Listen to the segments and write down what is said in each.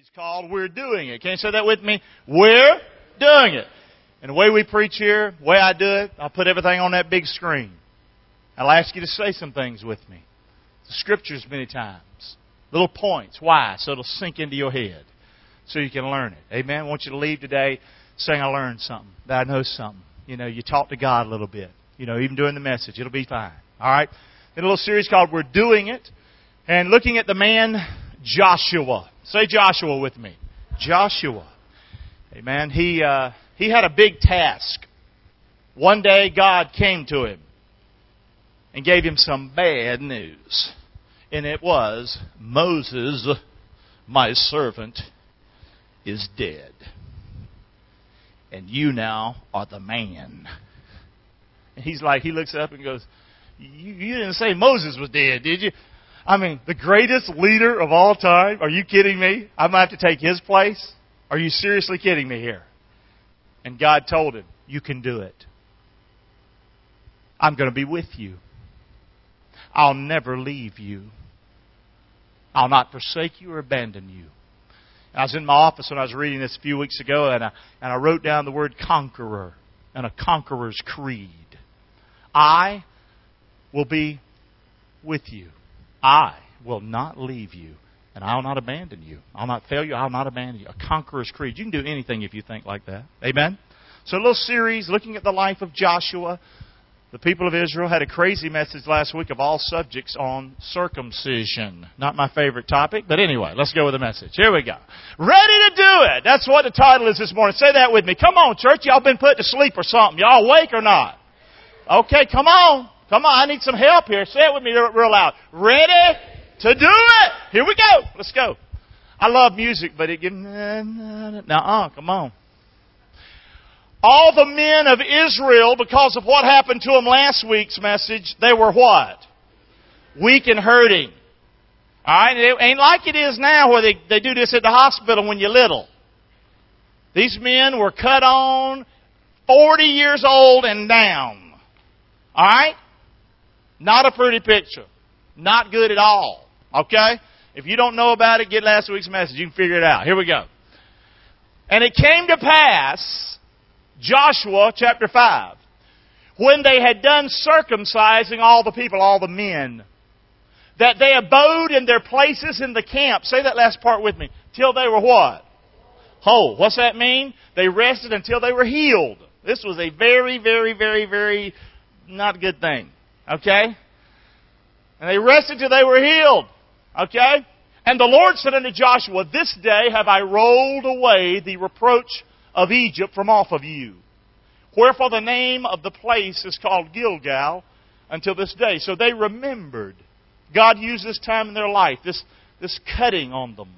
series called We're Doing It. Can you say that with me? We're doing it. And the way we preach here, the way I do it, I'll put everything on that big screen. I'll ask you to say some things with me. The scriptures many times. Little points. Why? So it'll sink into your head. So you can learn it. Amen? I want you to leave today saying I learned something. That I know something. You know, you talk to God a little bit. You know, even during the message. It'll be fine. All right? In a little series called We're Doing It. And looking at the man Joshua. Say Joshua with me. Joshua. Amen. He had a big task. One day God came to him and gave him some bad news. And it was, Moses, my servant, is dead. And you now are the man. And he's like, he looks up and goes, you didn't say Moses was dead, did you? I mean, the greatest leader of all time? Are you kidding me? I'm going to have to take his place? Are you seriously kidding me here? And God told him, you can do it. I'm going to be with you. I'll never leave you. I'll not forsake you or abandon you. I was in my office when I was reading this a few weeks ago, and I wrote down the word conqueror and a conqueror's creed. I will be with you. I will not leave you, and I'll not abandon you. I'll not fail you. I'll not abandon you. A conqueror's creed. You can do anything if you think like that. Amen? So a little series looking at the life of Joshua. The people of Israel had a crazy message last week of all subjects on circumcision. Not my favorite topic, but anyway, let's go with the message. Here we go. Ready to do it. That's what the title is this morning. Say that with me. Come on, church. Y'all been put to sleep or something. Y'all awake or not? Okay, come on. Come on, I need some help here. Say it with me real loud. Ready to do it. Here we go. Let's go. I love music, but it gives... come on. All the men of Israel, because of what happened to them last week's message, they were what? Weak and hurting. All right? It ain't like it is now where they do this at the hospital when you're little. These men were cut on 40 years old and down. All right? Not a pretty picture. Not good at all. Okay? If you don't know about it, get last week's message. You can figure it out. Here we go. And it came to pass, Joshua chapter 5, when they had done circumcising all the people, all the men, that they abode in their places in the camp. Say that last part with me. Till they were what? Whole. What's that mean? They rested until they were healed. This was a very, very, very, very not good thing. Okay? And they rested till they were healed. Okay? And the Lord said unto Joshua, this day have I rolled away the reproach of Egypt from off of you. Wherefore the name of the place is called Gilgal until this day. So they remembered. God used this time in their life, this cutting on them.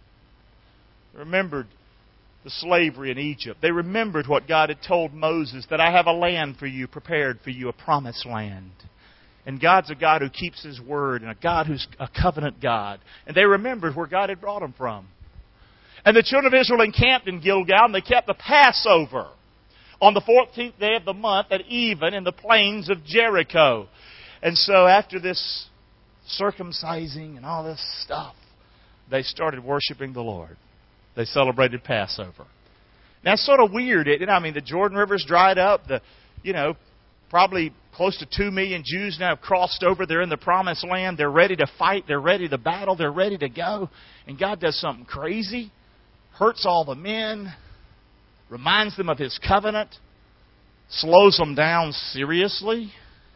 They remembered the slavery in Egypt. They remembered what God had told Moses, that I have a land for you, prepared for you, a promised land. And God's a God who keeps His word, and a God who's a covenant God. And they remembered where God had brought them from. And the children of Israel encamped in Gilgal, and they kept the Passover on the 14th day of the month at even in the plains of Jericho. And so after this circumcising and all this stuff, they started worshiping the Lord. They celebrated Passover. Now, it's sort of weird, isn't it? I mean, the Jordan River's dried up. Probably close to 2 million Jews now have crossed over. They're in the promised land. They're ready to fight. They're ready to battle. They're ready to go. And God does something crazy. Hurts all the men. Reminds them of His covenant. Slows them down seriously.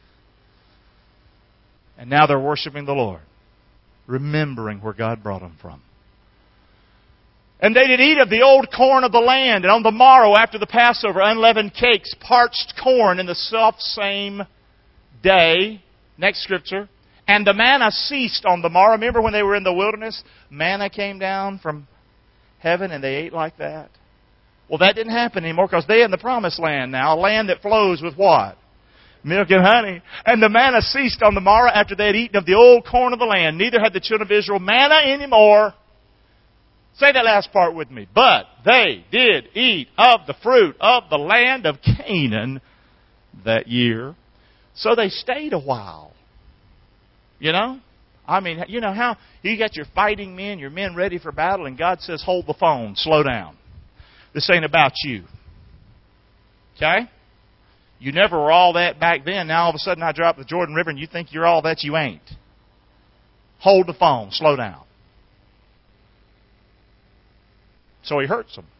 And now they're worshiping the Lord. Remembering where God brought them from. And they did eat of the old corn of the land, and on the morrow after the Passover, unleavened cakes, parched corn in the self-same day. Next scripture. And the manna ceased on the morrow. Remember when they were in the wilderness? Manna came down from heaven and they ate like that. Well, that didn't happen anymore because they're in the promised land now. A land that flows with what? Milk and honey. And the manna ceased on the morrow after they had eaten of the old corn of the land. Neither had the children of Israel manna anymore. Say that last part with me. But they did eat of the fruit of the land of Canaan that year. So they stayed a while. You know? I mean, you know how you got your fighting men, your men ready for battle, and God says, hold the phone, slow down. This ain't about you. Okay? You never were all that back then. Now all of a sudden I drop the Jordan River and you think you're all that. You ain't. Hold the phone, slow down. So he hurts them.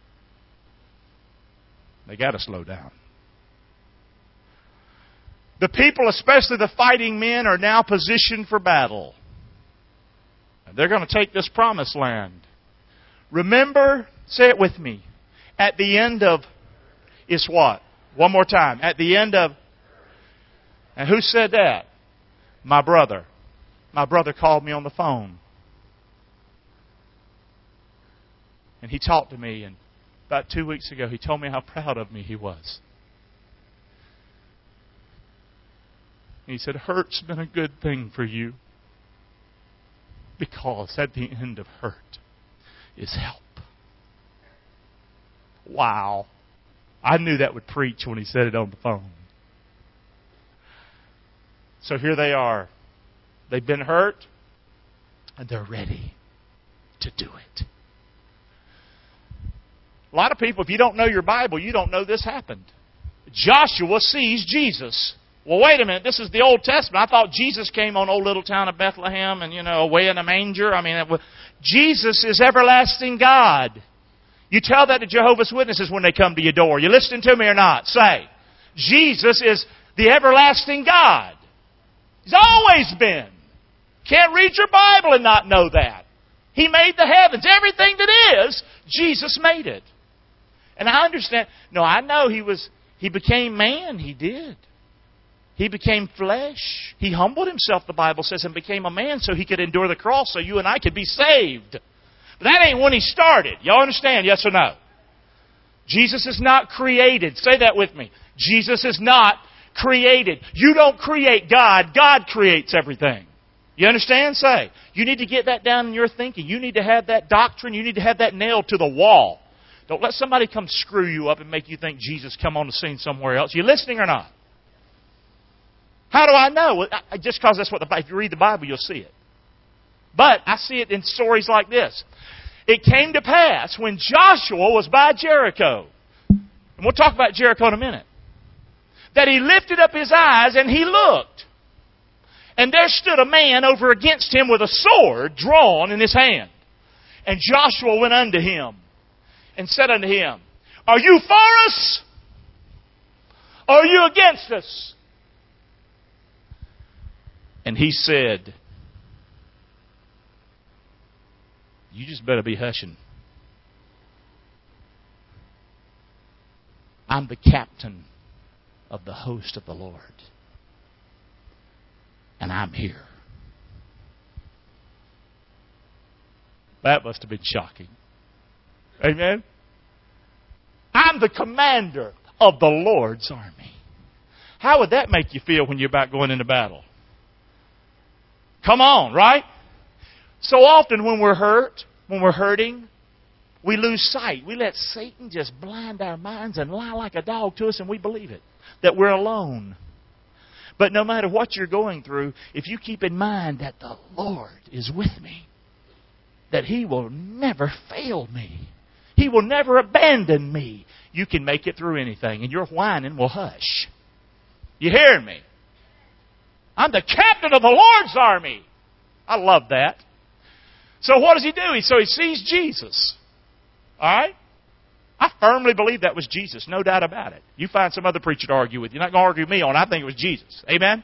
They got to slow down. The people, especially the fighting men, are now positioned for battle. They're going to take this promised land. Remember, say it with me, at the end of, is what? One more time. At the end of, and who said that? My brother. My brother called me on the phone. And he talked to me, and about 2 weeks ago, he told me how proud of me he was. And he said, hurt's been a good thing for you. Because at the end of hurt is help. Wow. I knew that would preach when he said it on the phone. So here they are. They've been hurt, and they're ready to do it. A lot of people, if you don't know your Bible, you don't know this happened. Joshua sees Jesus. Well, wait a minute. This is the Old Testament. I thought Jesus came on old little town of Bethlehem and, away in a manger. I mean, Jesus is everlasting God. You tell that to Jehovah's Witnesses when they come to your door. You listening to me or not? Say, Jesus is the everlasting God. He's always been. Can't read your Bible and not know that. He made the heavens. Everything that is, Jesus made it. And I understand. No, I know He became man. He did. He became flesh. He humbled Himself, the Bible says, and became a man so He could endure the cross so you and I could be saved. But that ain't when He started. Y'all understand? Yes or no? Jesus is not created. Say that with me. Jesus is not created. You don't create God. God creates everything. You understand? Say. You need to get that down in your thinking. You need to have that doctrine. You need to have that nailed to the wall. Don't let somebody come screw you up and make you think Jesus come on the scene somewhere else. You listening or not? How do I know? Just because that's what if you read the Bible, you'll see it. But I see it in stories like this. It came to pass when Joshua was by Jericho, and we'll talk about Jericho in a minute, that he lifted up his eyes and he looked. And there stood a man over against him with a sword drawn in his hand. And Joshua went unto him and said unto him, Are you for us? Or are you against us? And he said, You just better be hushing. I'm the captain of the host of the Lord. And I'm here. That must have been shocking. Amen? I'm the commander of the Lord's army. How would that make you feel when you're about going into battle? Come on, right? So often when we're hurt, when we're hurting, we lose sight. We let Satan just blind our minds and lie like a dog to us and we believe it. That we're alone. But no matter what you're going through, if you keep in mind that the Lord is with me, that He will never fail me, He will never abandon me, you can make it through anything and your whining will hush. You hearing me? I'm the captain of the Lord's army. I love that. So what does he do? So he sees Jesus. All right? I firmly believe that was Jesus. No doubt about it. You find some other preacher to argue with. You're not going to argue with me on it. I think it was Jesus. Amen?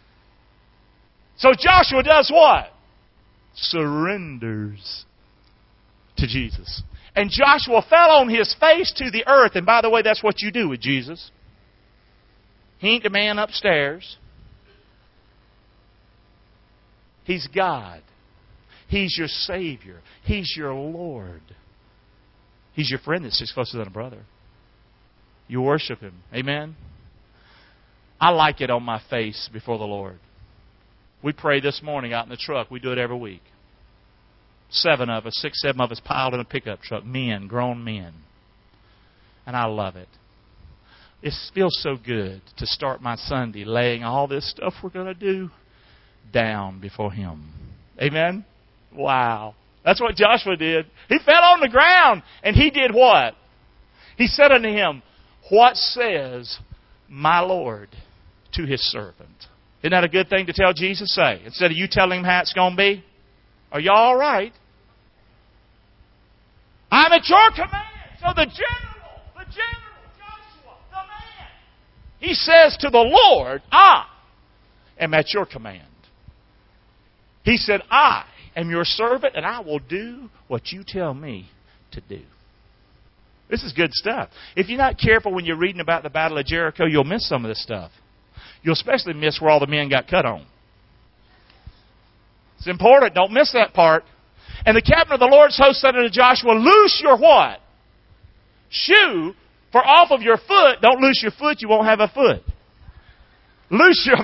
So Joshua does what? Surrenders to Jesus. And Joshua fell on his face to the earth. And by the way, that's what you do with Jesus. He ain't the man upstairs. He's God. He's your Savior. He's your Lord. He's your friend that sticks closer than a brother. You worship Him. Amen? I like it on my face before the Lord. We pray this morning out in the truck. We do it every week. 7 of us, 6, 7 of us piled in a pickup truck. Men, grown men. And I love it. It feels so good to start my Sunday laying all this stuff we're going to do down before him. Amen? Wow. That's what Joshua did. He fell on the ground, and he did what? He said unto him, what says my Lord to his servant? Isn't that a good thing to tell Jesus? Say, instead of you telling him how it's going to be? Are y'all all right? I'm at your command. So the general, Joshua, the man, he says to the Lord, I am at your command. He said, I am your servant, and I will do what you tell me to do. This is good stuff. If you're not careful when you're reading about the Battle of Jericho, you'll miss some of this stuff. You'll especially miss where all the men got cut on. It's important. Don't miss that part. And the captain of the Lord's host said unto Joshua, loose your what? Shoe, for off of your foot. Don't loose your foot, you won't have a foot. Loose your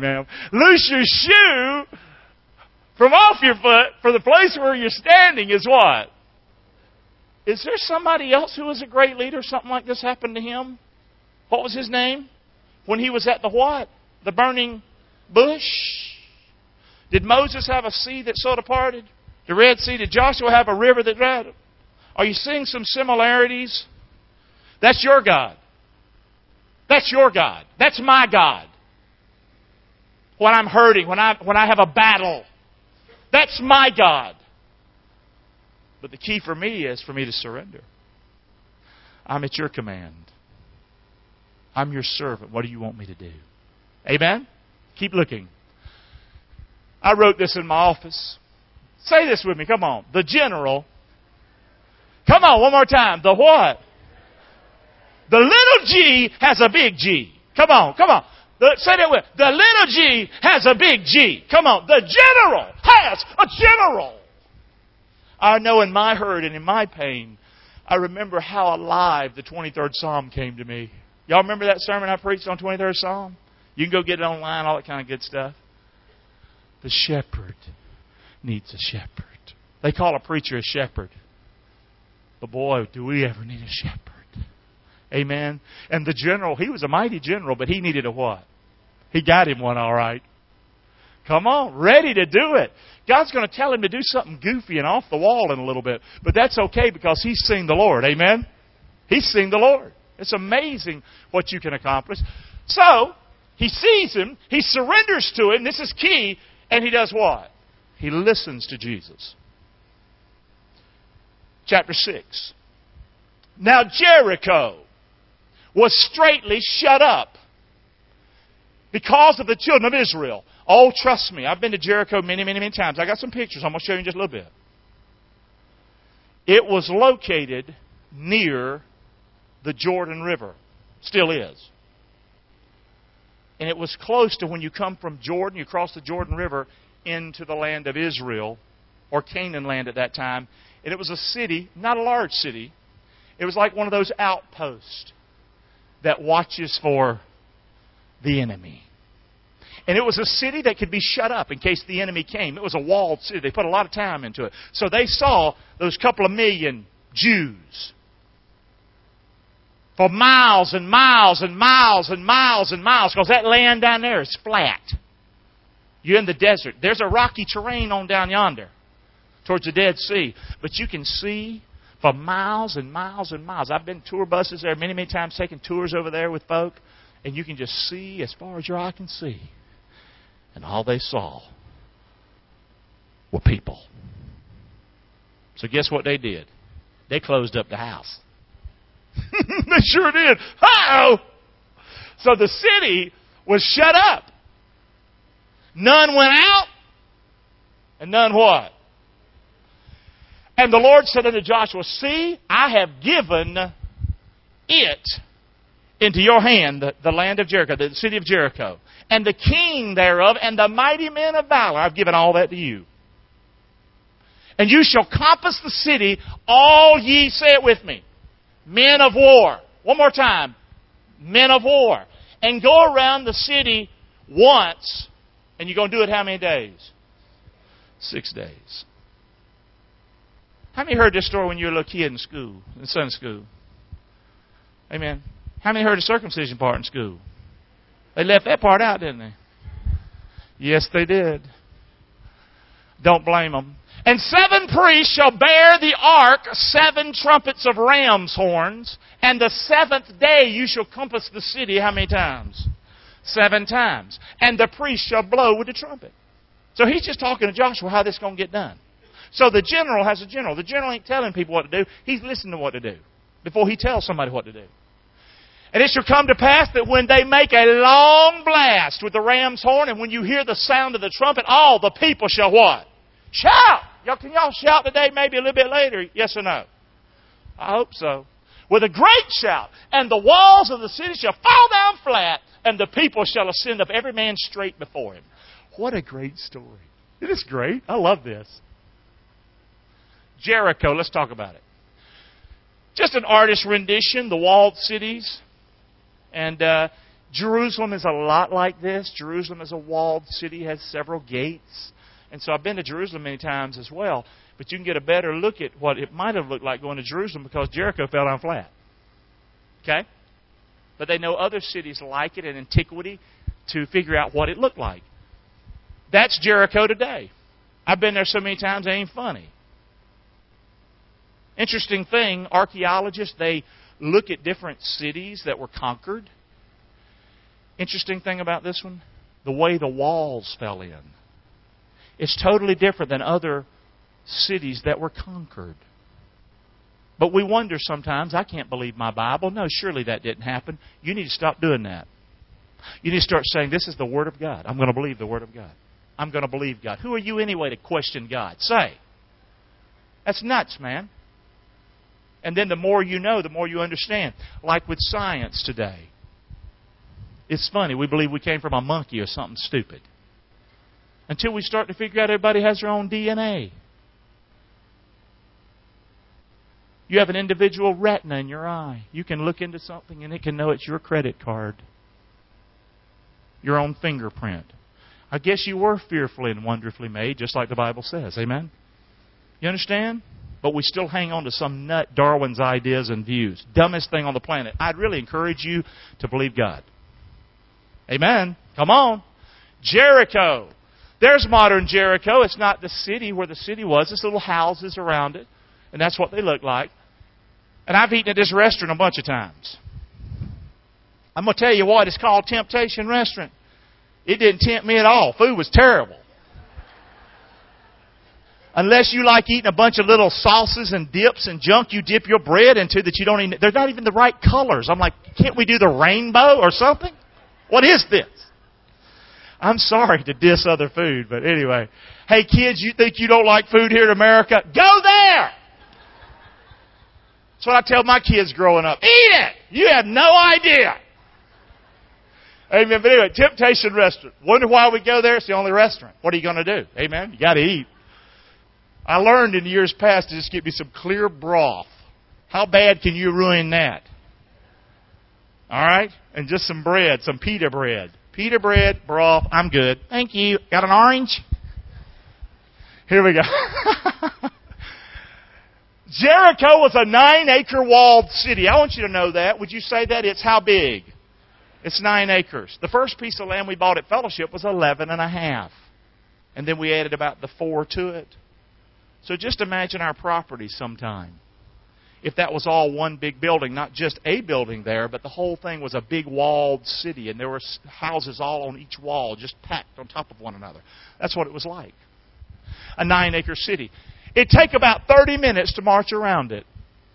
shoe from off your foot, for the place where you're standing is what? Is there somebody else who was a great leader? Something like this happened to him? What was his name? When he was at the what? The burning bush? Did Moses have a sea that so departed? The Red Sea? Did Joshua have a river that dried? Are you seeing some similarities? That's your God. That's your God. That's my God. When I'm hurting, when I have a battle, that's my God. But the key for me is for me to surrender. I'm at your command. I'm your servant. What do you want me to do? Amen? Keep looking. I wrote this in my office. Say this with me. Come on. The general. Come on, one more time. The what? The little G has a big G. Come on. Say that with me. The little G has a big G. Come on. The general has a general. I know in my hurt and in my pain, I remember how alive the 23rd Psalm came to me. Y'all remember that sermon I preached on 23rd Psalm? You can go get it online, all that kind of good stuff. The shepherd needs a shepherd. They call a preacher a shepherd. But boy, do we ever need a shepherd. Amen. And the general, he was a mighty general, but he needed a what? He got him one all right. Come on, ready to do it. God's going to tell him to do something goofy and off the wall in a little bit. But that's okay because he's seen the Lord. Amen? He's seen the Lord. It's amazing what you can accomplish. So, he sees him. He surrenders to him. This is key. And he does what? He listens to Jesus. Chapter 6. Now Jericho was straitly shut up because of the children of Israel. Oh, trust me, I've been to Jericho many times. I got some pictures. I'm going to show you in just a little bit. It was located near the Jordan River. Still is. And it was close to when you come from Jordan, you cross the Jordan River into the land of Israel, or Canaan land at that time. And it was a city, not a large city. It was like one of those outposts that watches for the enemy. And it was a city that could be shut up in case the enemy came. It was a walled city. They put a lot of time into it. So they saw those couple of million Jews for miles and miles and miles and miles and miles, because that land down there is flat. You're in the desert. There's a rocky terrain on down yonder towards the Dead Sea. But you can see for miles and miles and miles. I've been tour buses there many times, taking tours over there with folk. And you can just see as far as your eye can see. And all they saw were people. So guess what they did? They closed up the house. They sure did. Uh-oh! So the city was shut up. None went out, and none what? And the Lord said unto Joshua, see, I have given it into your hand, the land of Jericho, the city of Jericho, and the king thereof, and the mighty men of valor. I've given all that to you. And you shall compass the city, all ye, say it with me, men of war. One more time. Men of war. And go around the city once, and you're going to do it how many days? 6 days. How many heard this story when you were a little kid in school, in Sunday school? Amen. How many heard the circumcision part in school? They left that part out, didn't they? Yes, they did. Don't blame them. And 7 priests shall bear the ark 7 trumpets of ram's horns. And the 7th day you shall compass the city how many times? 7 times. And the priest shall blow with the trumpet. So he's just talking to Joshua how this is going to get done. So the general has a general. The general ain't telling people what to do. He's listening to what to do before he tells somebody what to do. And it shall come to pass that when they make a long blast with the ram's horn, and when you hear the sound of the trumpet, all the people shall what? Shout! Can y'all shout today, maybe a little bit later? Yes or no? I hope so. With a great shout, and the walls of the city shall fall down flat, and the people shall ascend up every man straight before him. What a great story. It is great. I love this. Jericho, let's talk about it. Just an artist's rendition, the walled cities. And Jerusalem is a lot like this. Jerusalem is a walled city, has several gates. And so I've been to Jerusalem many times as well. But you can get a better look at what it might have looked like going to Jerusalem because Jericho fell down flat. Okay? But they know other cities like it in antiquity to figure out what it looked like. That's Jericho today. I've been there so many times, it ain't funny. Interesting thing, archaeologists, they look at different cities that were conquered. Interesting thing about this one, the way the walls fell in. It's totally different than other cities that were conquered. But we wonder sometimes, I can't believe my Bible. No, surely that didn't happen. You need to stop doing that. You need to start saying, this is the Word of God. I'm going to believe the Word of God. I'm going to believe God. Who are you anyway to question God? Say. That's nuts, man. And then the more you know, the more you understand. Like with science today. It's funny. We believe we came from a monkey or something stupid. Until we start to figure out everybody has their own DNA. You have an individual retina in your eye. You can look into something and it can know it's your credit card. Your own fingerprint. I guess you were fearfully and wonderfully made, just like the Bible says. Amen? You understand? But we still hang on to some nut Darwin's ideas and views. Dumbest thing on the planet. I'd really encourage you to believe God. Amen? Come on. Jericho. There's modern Jericho. It's not the city where the city was. It's little houses around it. And that's what they look like. And I've eaten at this restaurant a bunch of times. I'm going to tell you what, it's called Temptation Restaurant. It didn't tempt me at all. Food was terrible. Unless you like eating a bunch of little sauces and dips and junk you dip your bread into that you don't even... They're not even the right colors. I'm like, can't we do the rainbow or something? What is this? I'm sorry to diss other food, but anyway. Hey kids, you think you don't like food here in America? Go there! That's what I tell my kids growing up. Eat it! You have no idea. Amen. But anyway, Temptation Restaurant. Wonder why we go there? It's the only restaurant. What are you going to do? Amen. You got to eat. I learned in years past to just get me some clear broth. How bad can you ruin that? All right? And just some bread, some pita bread. Pita bread, broth, I'm good. Thank you. Got an orange? Here we go. Jericho was a 9-acre walled city. I want you to know that. Would you say that? It's how big? It's 9 acres. The first piece of land we bought at Fellowship was 11.5. And then we added about the 4 to it. So just imagine our property sometime. If that was all one big building, not just a building there, but the whole thing was a big walled city, and there were houses all on each wall, just packed on top of one another. That's what it was like. A 9-acre city. It'd take about 30 minutes to march around it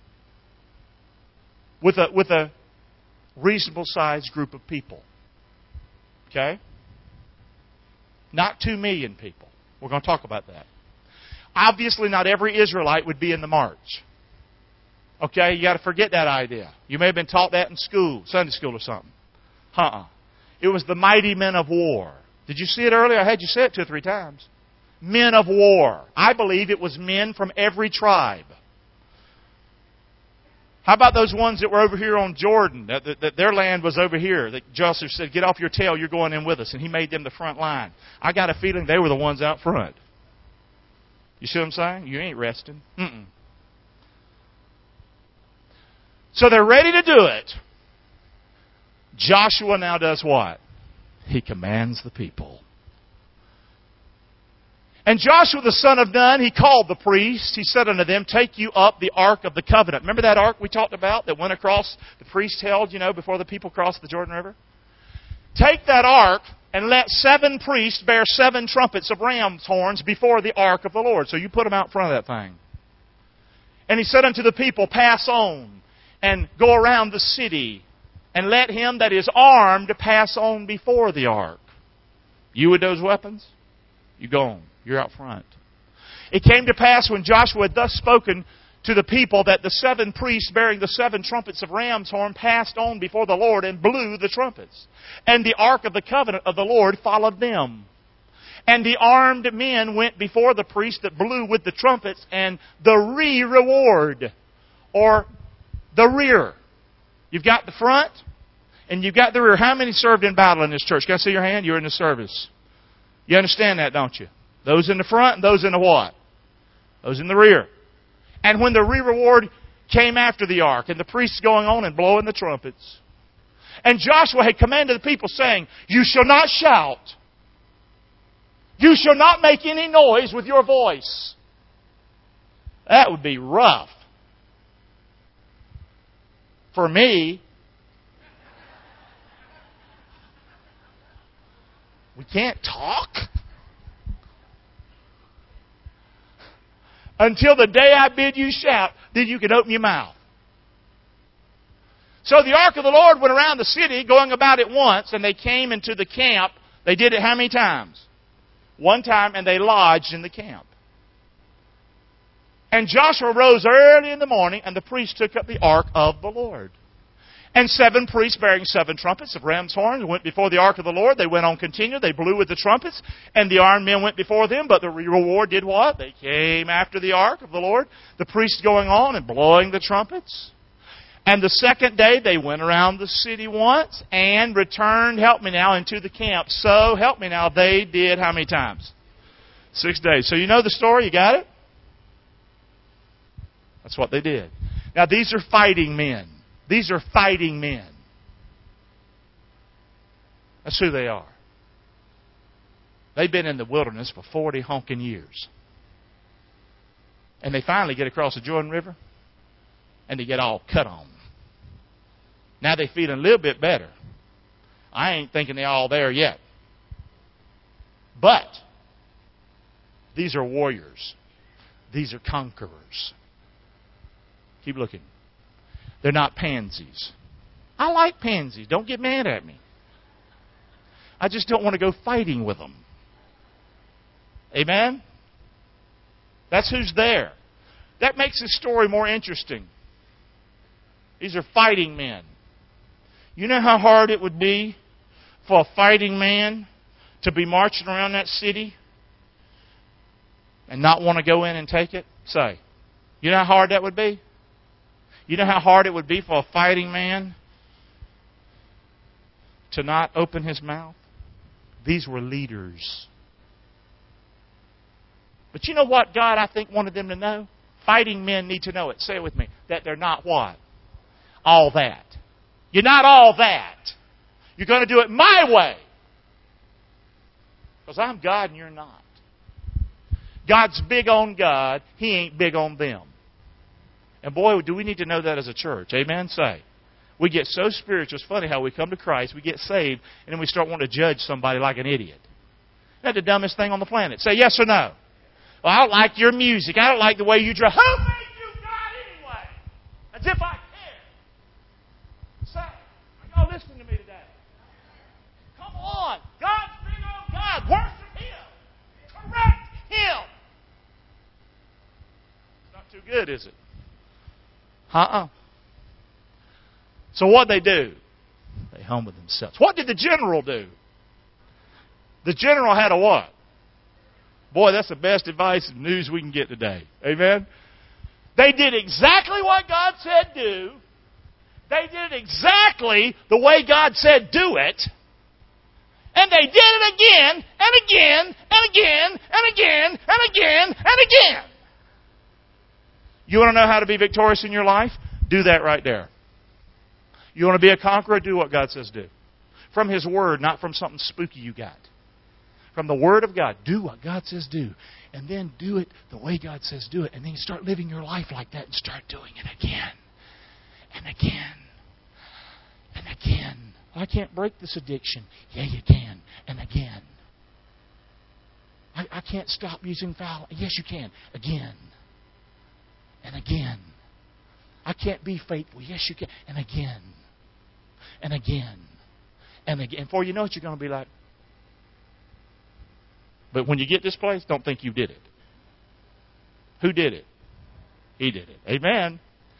with a reasonable-sized group of people. Okay? Not 2 million people. We're going to talk about that. Obviously, not every Israelite would be in the march. Okay, you got to forget that idea. You may have been taught that in school, Sunday school or something. It was the mighty men of war. Did you see it earlier? I had you say it 2 or 3 times. Men of war. I believe it was men from every tribe. How about those ones that were over here on Jordan? That their land was over here. That Joseph said, get off your tail, you're going in with us. And he made them the front line. I got a feeling they were the ones out front. You see what I'm saying? You ain't resting. So they're ready to do it. Joshua now does what? He commands the people. And Joshua the son of Nun, he called the priests. He said unto them, take you up the ark of the covenant. Remember that ark we talked about that went across, the priests held, before the people crossed the Jordan River? Take that ark and let 7 priests bear 7 trumpets of ram's horns before the ark of the Lord. So you put them out in front of that thing. And he said unto the people, pass on and go around the city and let him that is armed pass on before the ark. You with those weapons, you go on. You're out front. It came to pass when Joshua had thus spoken to the people that the 7 priests bearing the 7 trumpets of ram's horn passed on before the Lord and blew the trumpets. And the ark of the covenant of the Lord followed them. And the armed men went before the priests that blew with the trumpets, and the reward, or the rear. You've got the front, and you've got the rear. How many served in battle in this church? Can I see your hand? You're in the service. You understand that, don't you? Those in the front and those in the what? Those in the rear. And when the reward came after the ark, and the priests going on and blowing the trumpets, and Joshua had commanded the people, saying, you shall not shout. You shall not make any noise with your voice. That would be rough. For me, we can't talk until the day I bid you shout, then you can open your mouth. So the ark of the Lord went around the city, going about it once, and they came into the camp. They did it how many times? One time, and they lodged in the camp. And Joshua rose early in the morning, and the priests took up the ark of the Lord. And 7 priests bearing 7 trumpets of ram's horns went before the ark of the Lord. They went on continued. They blew with the trumpets. And the armed men went before them. But the reward did what? They came after the ark of the Lord. The priests going on and blowing the trumpets. And the second day they went around the city once and returned, help me now, into the camp. So, help me now, they did how many times? 6 days. So you know the story? You got it? That's what they did. Now these are fighting men. These are fighting men. That's who they are. They've been in the wilderness for 40 honking years. And they finally get across the Jordan River, and they get all cut on. Now they're feeling a little bit better. I ain't thinking they're all there yet. But these are warriors. These are conquerors. Keep looking. They're not pansies. I like pansies. Don't get mad at me. I just don't want to go fighting with them. Amen? That's who's there. That makes this story more interesting. These are fighting men. You know how hard it would be for a fighting man to be marching around that city and not want to go in and take it? Say. You know how hard that would be? You know how hard it would be for a fighting man to not open his mouth? These were leaders. But you know what God, I think, wanted them to know? Fighting men need to know it. Say it with me. That they're not what? All that. You're not all that. You're going to do it my way. Because I'm God and you're not. God's big on God. He ain't big on them. And boy, do we need to know that as a church. Amen? Say. We get so spiritual. It's funny how we come to Christ, we get saved, and then we start wanting to judge somebody like an idiot. Isn't that the dumbest thing on the planet? Say yes or no. Well, I don't like your music. I don't like the way you dress. Who made you God anyway? As if I care. Say, are y'all listening to me today? Come on. God's big on God. Worship Him. Correct Him. It's not too good, is it? So what they do? They humble themselves. What did the general do? The general had a what? Boy, that's the best advice and news we can get today. Amen? They did exactly what God said do. They did it exactly the way God said do it. And they did it again, and again, and again, and again, and again, and again. You want to know how to be victorious in your life? Do that right there. You want to be a conqueror? Do what God says do. From His Word, not from something spooky you got. from the Word of God. Do what God says do. And then do it the way God says do it. And then you start living your life like that and start doing it again. And again. And again. I can't break this addiction. Yeah, you can. And again. I can't stop using foul. Yes, you can. Again. And again. I can't be faithful. Yes, you can. And again. And again. And again. And before you know it, you're going to be like... But when you get this place, don't think you did it. Who did it? He did it. Amen.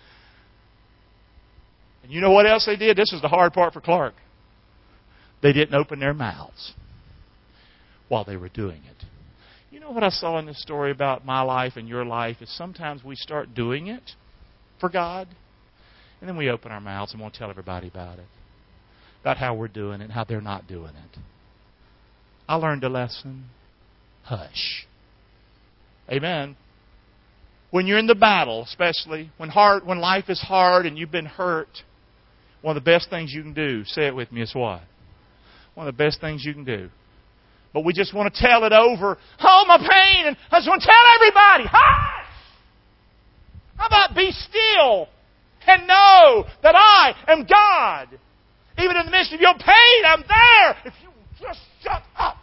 And you know what else they did? This is the hard part for Clark. They didn't open their mouths while they were doing it. You know what I saw in this story about my life and your life is sometimes we start doing it for God, and then we open our mouths and want to tell everybody about it, about how we're doing it and how they're not doing it. I learned a lesson. Hush. Amen. When you're in the battle, especially when life is hard and you've been hurt, one of the best things you can do, say it with me, is what? One of the best things you can do. But we just want to tell it over. Oh, my pain. And I just want to tell everybody. Hush! How about be still and know that I am God. Even in the midst of your pain, I'm there. If you will just shut up.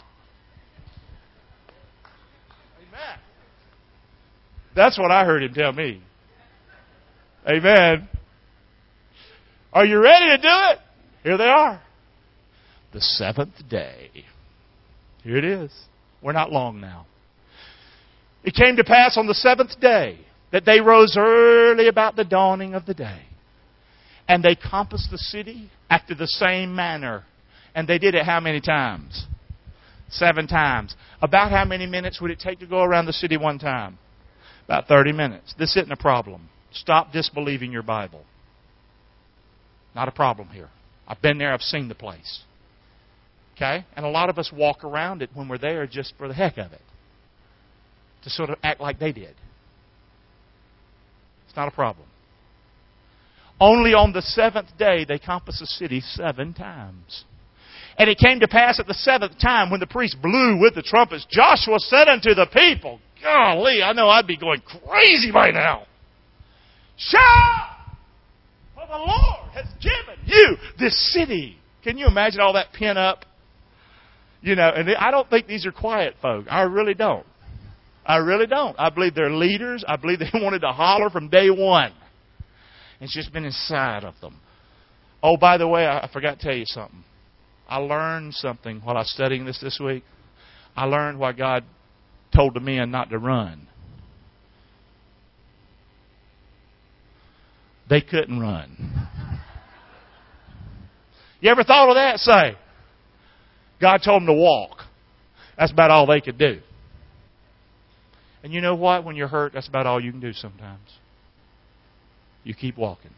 Amen. That's what I heard him tell me. Amen. Are you ready to do it? Here they are. The seventh day. Here it is. We're not long now. It came to pass on the seventh day that they rose early about the dawning of the day. And they compassed the city after the same manner. And they did it how many times? 7 times. About how many minutes would it take to go around the city one time? About 30 minutes. This isn't a problem. Stop disbelieving your Bible. Not a problem here. I've been there. I've seen the place. Okay? And a lot of us walk around it when we're there just for the heck of it. To sort of act like they did. It's not a problem. Only on the 7th day they compassed the city 7 times. And it came to pass at the 7th time when the priest blew with the trumpets, Joshua said unto the people, golly, I know I'd be going crazy by now. Shout! For the Lord has given you this city. Can you imagine all that pent up? You know, and I don't think these are quiet folk. I really don't. I really don't. I believe they're leaders. I believe they wanted to holler from day one. It's just been inside of them. Oh, by the way, I forgot to tell you something. I learned something while I was studying this week. I learned why God told the men not to run. They couldn't run. You ever thought of that? Say, God told them to walk. That's about all they could do. And you know what? When you're hurt, that's about all you can do sometimes. You keep walking.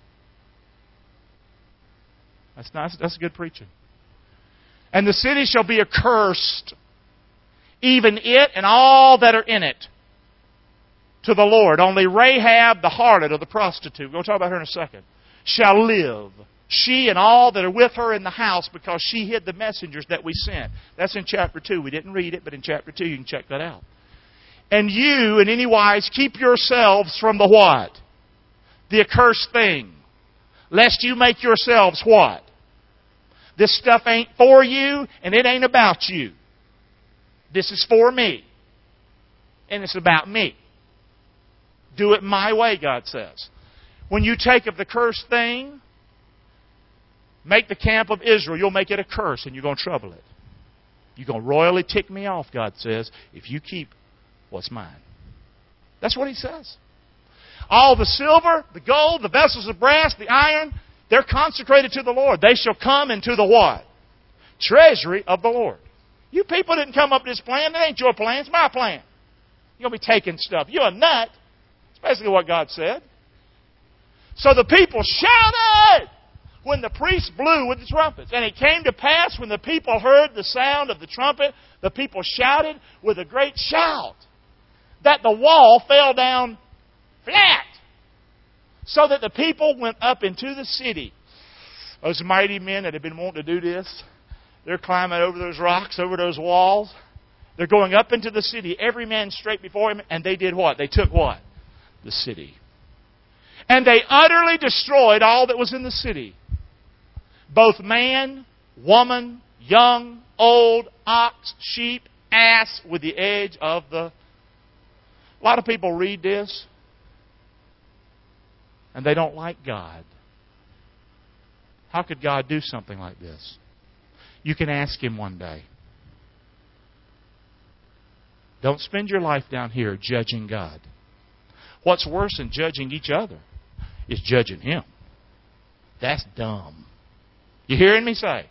That's nice. That's good preaching. And the city shall be accursed, even it and all that are in it, to the Lord. Only Rahab, the harlot or the prostitute, we'll talk about her in a second, shall live. She and all that are with her in the house, because she hid the messengers that we sent. That's in chapter 2. We didn't read it, but in chapter 2 you can check that out. And you, in any wise, keep yourselves from the what? The accursed thing. Lest you make yourselves what? This stuff ain't for you, and it ain't about you. This is for me. And it's about me. Do it my way, God says. When you take of the cursed thing, make the camp of Israel, you'll make it a curse, and you're going to trouble it. You're going to royally tick me off, God says, if you keep what's mine. That's what He says. All the silver, the gold, the vessels of brass, the iron, they're consecrated to the Lord. They shall come into the what? Treasury of the Lord. You people didn't come up with this plan. That ain't your plan. It's my plan. You're going to be taking stuff. You're a nut. That's basically what God said. So the people shouted when the priest blew with the trumpets. And it came to pass when the people heard the sound of the trumpet, the people shouted with a great shout, that the wall fell down flat, so that the people went up into the city. Those mighty men that have been wanting to do this, they're climbing over those rocks, over those walls. They're going up into the city, every man straight before him, and they did what? They took what? The city. And they utterly destroyed all that was in the city. Both man, woman, young, old, ox, sheep, ass, with the edge of the... A lot of people read this, and they don't like God. How could God do something like this? You can ask Him one day. Don't spend your life down here judging God. What's worse than judging each other is judging Him. That's dumb. You hearing me say?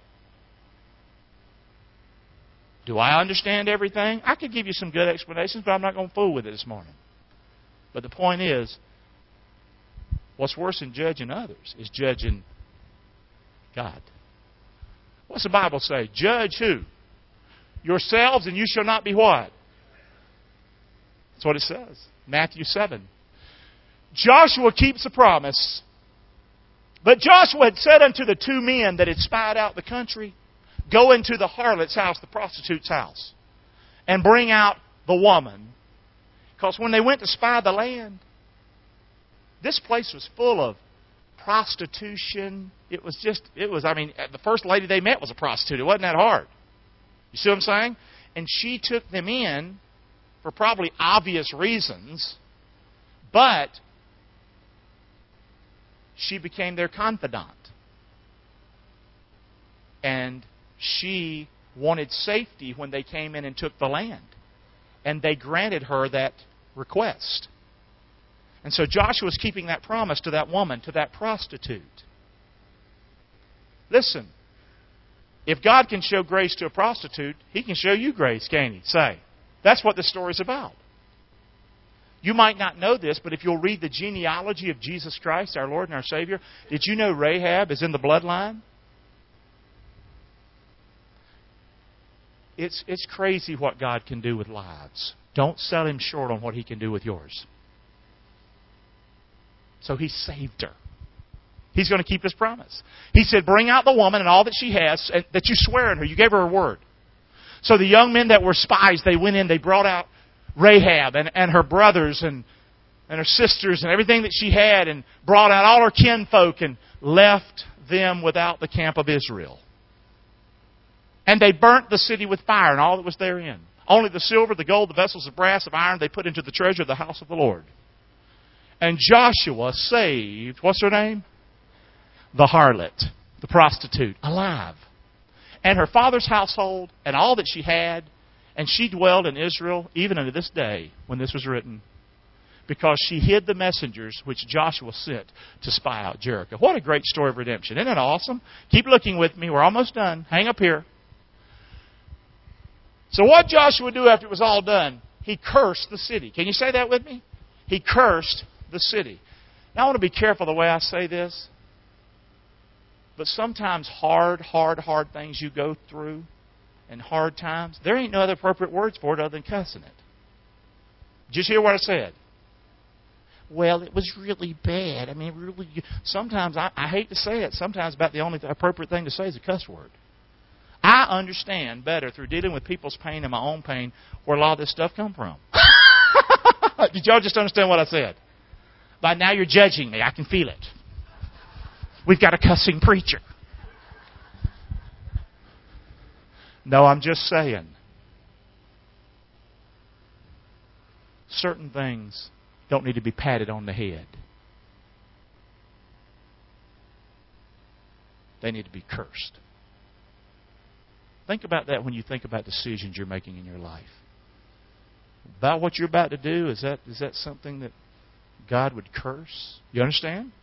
Do I understand everything? I could give you some good explanations, but I'm not going to fool with it this morning. But the point is, what's worse than judging others is judging God. What's the Bible say? Judge who? Yourselves, and you shall not be what? That's what it says. Matthew 7. Joshua keeps the promise. But Joshua had said unto the two men that had spied out the country, go into the harlot's house, the prostitute's house, and bring out the woman. Because when they went to spy the land, this place was full of prostitution. The first lady they met was a prostitute. It wasn't that hard. You see what I'm saying? And she took them in for probably obvious reasons, but she became their confidant. And she wanted safety when they came in and took the land. And they granted her that request. And so Joshua was keeping that promise to that woman, to that prostitute. Listen, if God can show grace to a prostitute, He can show you grace, can't He? Say. That's what this story is about. You might not know this, but if you'll read the genealogy of Jesus Christ, our Lord and our Savior, did you know Rahab is in the bloodline? It's crazy what God can do with lives. Don't sell Him short on what He can do with yours. So He saved her. He's going to keep His promise. He said, bring out the woman and all that she has, that you swear in her. You gave her a word. So the young men that were spies, they went in, they brought out Rahab and her brothers and her sisters and everything that she had, and brought out all her kinfolk and left them without the camp of Israel. And they burnt the city with fire and all that was therein. Only the silver, the gold, the vessels of brass, of iron, they put into the treasure of the house of the Lord. And Joshua saved, what's her name? The harlot, the prostitute, alive. And her father's household and all that she had. And she dwelled in Israel even unto this day when this was written, because she hid the messengers which Joshua sent to spy out Jericho. What a great story of redemption. Isn't that awesome? Keep looking with me. We're almost done. Hang up here. So what did Joshua do after it was all done? He cursed the city. Can you say that with me? He cursed the city. Now I want to be careful the way I say this. But sometimes hard things you go through and hard times, there ain't no other appropriate words for it other than cussing it. Just hear what I said. Well, it was really bad. I mean, really. Sometimes, I hate to say it, sometimes about the only appropriate thing to say is a cuss word. I understand better through dealing with people's pain and my own pain where a lot of this stuff come from. Did y'all just understand what I said? By now you're judging me. I can feel it. We've got a cussing preacher. No, I'm just saying. Certain things don't need to be patted on the head. They need to be cursed. Think about that when you think about decisions you're making in your life. About what you're about to do, is that something that God would curse? You understand?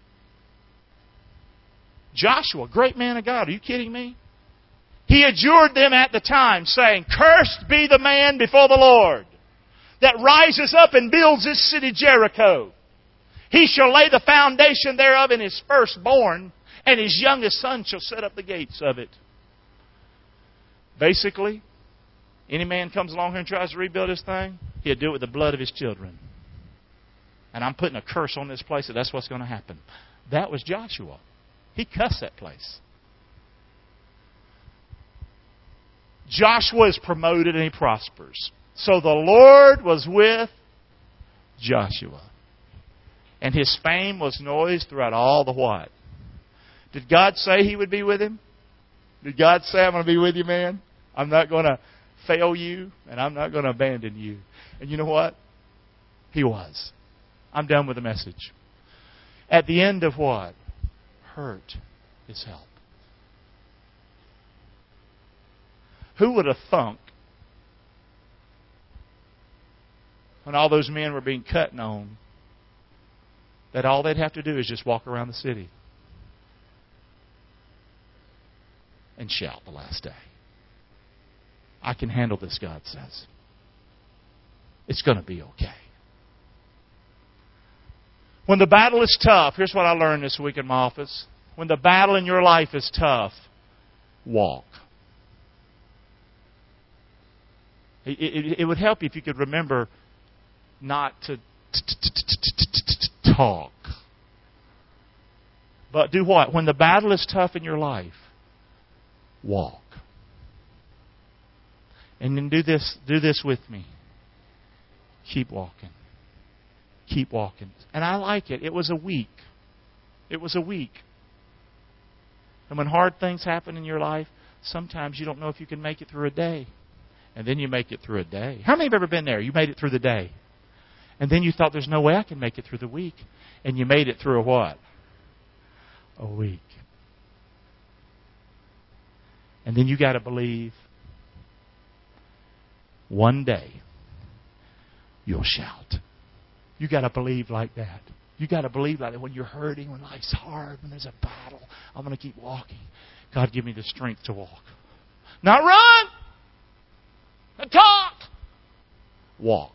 Joshua, great man of God. Are you kidding me? He adjured them at the time, saying, cursed be the man before the Lord that rises up and builds this city Jericho. He shall lay the foundation thereof in his firstborn, and his youngest son shall set up the gates of it. Basically, any man comes along here and tries to rebuild this thing, he'll do it with the blood of his children. And I'm putting a curse on this place, that's what's going to happen. That was Joshua. He cussed that place. Joshua is promoted and he prospers. So the Lord was with Joshua. And his fame was noised throughout all the what? Did God say He would be with him? Did God say, I'm going to be with you, man? I'm not going to fail you, and I'm not going to abandon you. And you know what? He was. I'm done with the message. At the end of what? Hurt is help. Who would have thunk when all those men were being cut and on that all they'd have to do is just walk around the city and shout the last day? I can handle this, God says. It's going to be okay. When the battle is tough, here's what I learned this week in my office. When the battle in your life is tough, walk. It would help you if you could remember not to talk. But do what? When the battle is tough in your life, walk. And then do this with me. Keep walking. Keep walking. And I like it. It was a week. It was a week. And when hard things happen in your life, sometimes you don't know if you can make it through a day. And then you make it through a day. How many have ever been there? You made it through the day. And then you thought, there's no way I can make it through the week. And you made it through a what? A week. And then you got to believe one day you'll shout. You got to believe like that. You got to believe like that. When you're hurting, when life's hard, when there's a battle, I'm going to keep walking. God, give me the strength to walk. Not run! Not talk! Walk.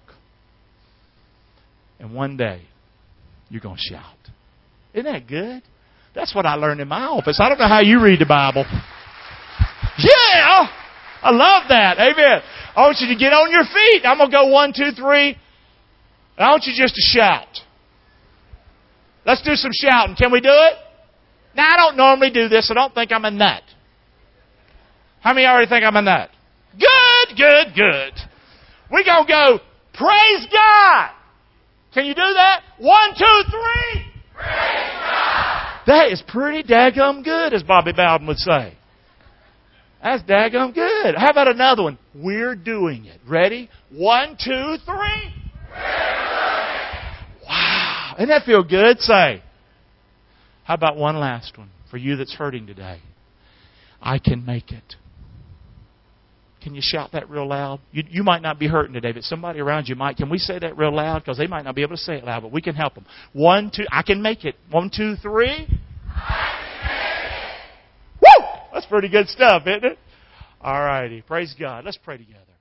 And one day, you're going to shout. Isn't that good? That's what I learned in my office. I don't know how you read the Bible. Yeah! I love that. Amen. I want you to get on your feet. I'm going to go 1, 2, 3. I want you just to shout. Let's do some shouting. Can we do it? Now, I don't normally do this. I don't think I'm a nut. How many already think I'm a nut? Good, good, good. We're going to go, praise God. Can you do that? 1, 2, 3. Praise God. That is pretty daggum good, as Bobby Bowden would say. That's daggum good. How about another one? We're doing it. Ready? 1, 2, 3. Wow. Doesn't that feel good? Say. How about one last one for you that's hurting today? I can make it. Can you shout that real loud? You might not be hurting today, but somebody around you might. Can we say that real loud? Because they might not be able to say it loud, but we can help them. 1, 2, I can make it. 1, 2, 3. I can make it. Woo! That's pretty good stuff, isn't it? All righty. Praise God. Let's pray together.